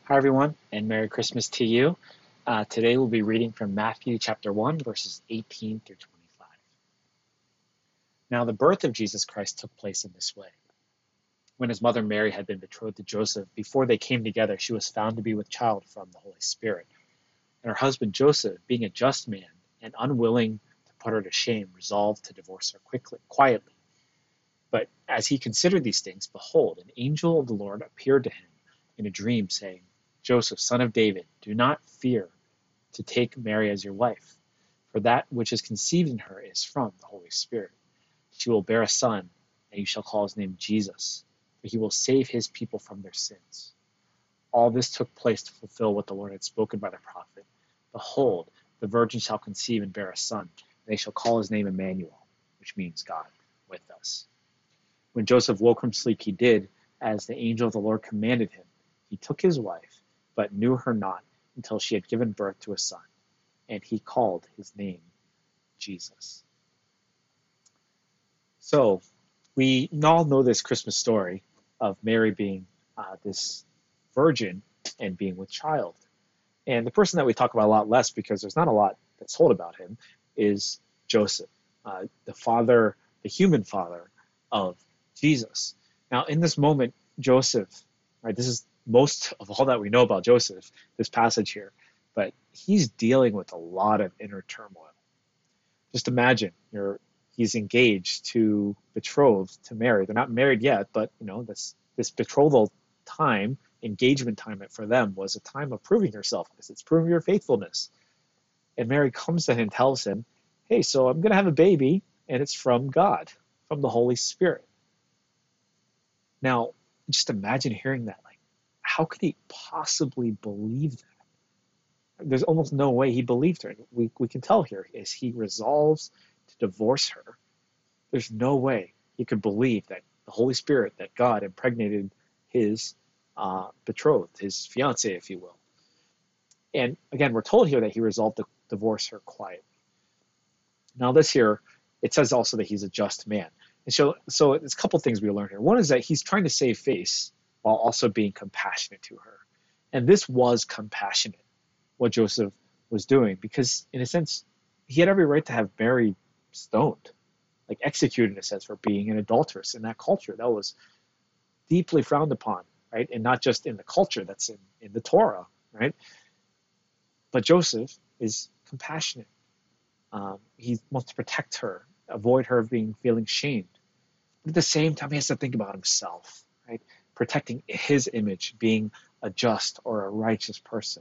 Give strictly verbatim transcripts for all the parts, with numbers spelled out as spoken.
Hi, everyone, and Merry Christmas to you. Uh, today we'll be reading from Matthew chapter one, verses eighteen through twenty-five. Now, the birth of Jesus Christ took place in this way. When his mother Mary had been betrothed to Joseph, before they came together, she was found to be with child from the Holy Spirit. And her husband Joseph, being a just man and unwilling to put her to shame, resolved to divorce her quickly, quietly. But as he considered these things, behold, an angel of the Lord appeared to him in a dream, saying, Joseph, son of David, do not fear to take Mary as your wife, for that which is conceived in her is from the Holy Spirit. She will bear a son, and you shall call his name Jesus, for he will save his people from their sins. All this took place to fulfill what the Lord had spoken by the prophet. Behold, the virgin shall conceive and bear a son, and they shall call his name Emmanuel, which means God with us. When Joseph woke from sleep, he did as the angel of the Lord commanded him. He took his wife, but knew her not until she had given birth to a son, and he called his name Jesus. So, we all know this Christmas story of Mary being uh, this virgin and being with child. And the person that we talk about a lot less, because there's not a lot that's told about him, is Joseph, uh, the father, the human father of Jesus. Now, in this moment, Joseph, right, this is most of all that we know about Joseph, this passage here, but he's dealing with a lot of inner turmoil. Just imagine you're he's engaged to betrothed to Mary. They're not married yet, but you know this this betrothal time, engagement time for them was a time of proving yourself, because it's proving your faithfulness. And Mary comes to him and tells him, hey, so I'm going to have a baby, and it's from God, from the Holy Spirit. Now, just imagine hearing that. Like, how could he possibly believe that? There's almost no way he believed her. We, we can tell here as he resolves to divorce her, there's no way he could believe that the Holy Spirit, that God impregnated his uh, betrothed, his fiancée, if you will. And again, we're told here that he resolved to divorce her quietly. Now this here, it says also that he's a just man. And so, so there's a couple things we learn here. One is that he's trying to save face while also being compassionate to her. And this was compassionate, what Joseph was doing, because in a sense, he had every right to have Mary stoned, like executed in a sense for being an adulteress in that culture. That was deeply frowned upon, right? And not just in the culture that's in, in the Torah, right? But Joseph is compassionate. Um, he wants to protect her, avoid her being feeling shamed. But at the same time, he has to think about himself, right? Protecting his image, being a just or a righteous person.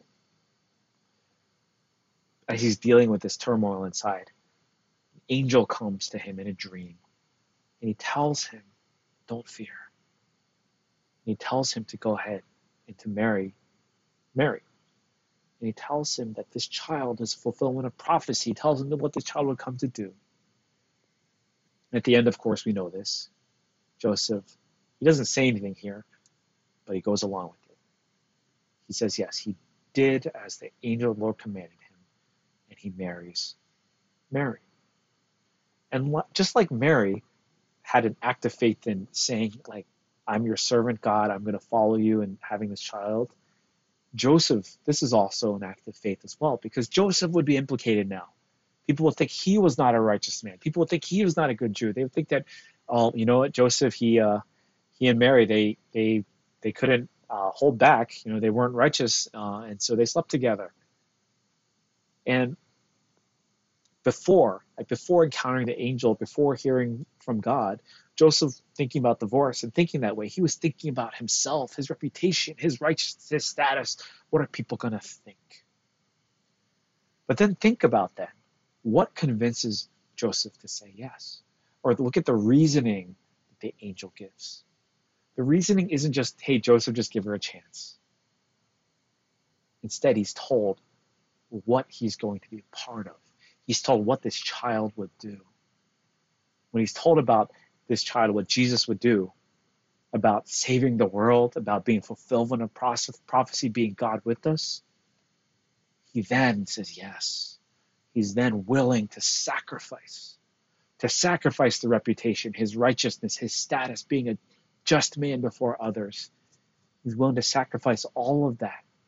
As he's dealing with this turmoil inside, an angel comes to him in a dream, and he tells him, don't fear. And he tells him to go ahead and to marry Mary. And he tells him that this child is a fulfillment of prophecy. He tells him what this child would come to do. And at the end, of course, we know this. Joseph, he doesn't say anything here, but he goes along with it. He says, yes, he did as the angel of the Lord commanded him, and he marries Mary. And just like Mary had an act of faith in saying, like, I'm your servant, God, I'm going to follow you and having this child, Joseph, this is also an act of faith as well, because Joseph would be implicated now. People would think he was not a righteous man. People would think he was not a good Jew. They would think that, oh, you know what, Joseph, he uh, he and Mary, they they they couldn't uh, hold back. You know, they weren't righteous, uh, and so they slept together. And before, like before encountering the angel, before hearing from God, Joseph thinking about divorce and thinking that way, he was thinking about himself, his reputation, his righteousness, his status. What are people going to think? But then think about that. What convinces Joseph to say yes? Or look at the reasoning that the angel gives. The reasoning isn't just, hey, Joseph, just give her a chance. Instead, he's told what he's going to be a part of. He's told what this child would do. When he's told about this child, what Jesus would do, about saving the world, about being fulfillment of prophecy, being God with us, he then says yes. He's then willing to sacrifice, to sacrifice the reputation, his righteousness, his status, being a just man before others. He's willing to sacrifice all of that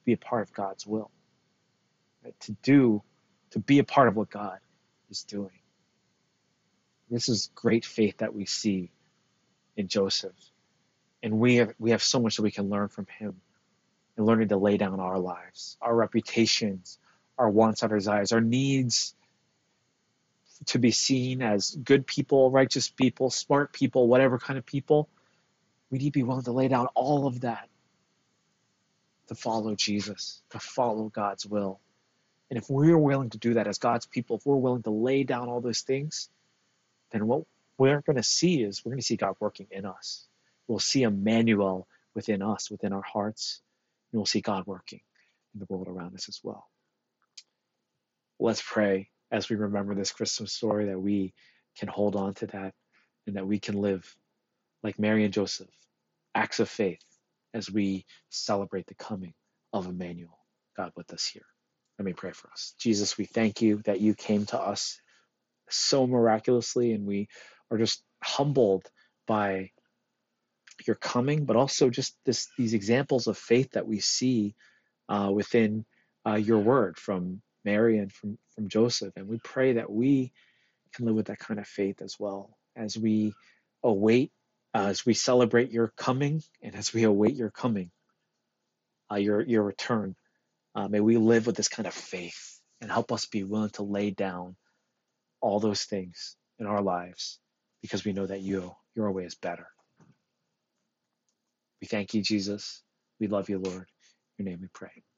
be a part of God's will, right? To do, to be a part of what God is doing. This is great faith that we see in Joseph. And we have, we have so much that we can learn from him in learning to lay down our lives, our reputations, our wants, our desires, our needs to be seen as good people, righteous people, smart people, whatever kind of people. We need to be willing to lay down all of that to follow Jesus, to follow God's will. And if we're willing to do that as God's people, if we're willing to lay down all those things, then what we're going to see is we're going to see God working in us. We'll see Emmanuel within us, within our hearts, and we'll see God working in the world around us as well. Let's pray as we remember this Christmas story that we can hold on to that and that we can live like Mary and Joseph, acts of faith as we celebrate the coming of Emmanuel, God with us here. Let me pray for us. Jesus, we thank you that you came to us so miraculously, and we are just humbled by your coming, but also just this these examples of faith that we see uh, within uh, your word from Mary and from, from Joseph. And we pray that we can live with that kind of faith as well as we await, uh, as we celebrate your coming, and as we await your coming, uh, your your return. Uh, may we live with this kind of faith and help us be willing to lay down all those things in our lives because we know that you, your way is better. We thank you, Jesus. We love you, Lord. In your name we pray.